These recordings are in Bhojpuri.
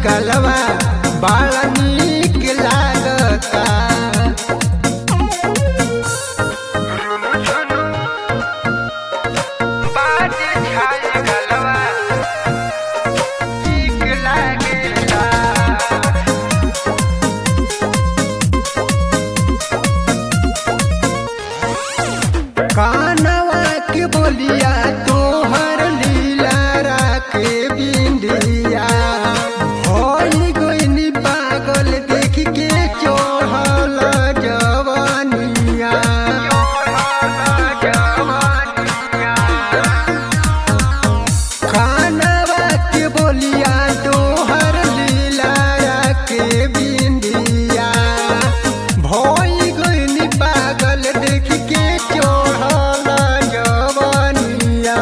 गलवा बड़ा नीक लागता। बाजे छाए गलवा नीक लागेला। कानवा के बोलिया तोहर लीला राखे बिंदिया होई गइनी पागल देख के चढ़ल जवानिया। कानवा के बोलिया तोहर लीला राखे बिंदिया होई गइनी पागल देख के चढ़ल जवानिया।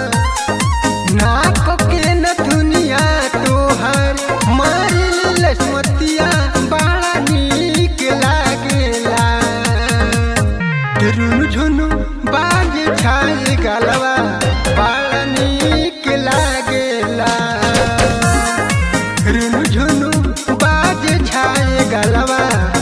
नाक के नथुनिया तोहर मारिल लक्ष्मतिया बड़ा नीक लागेला। रुनु झुनु बाजे छाए गलवा बड़ा नीक लागेला। रुनु झुनु बाजे छाए गलवा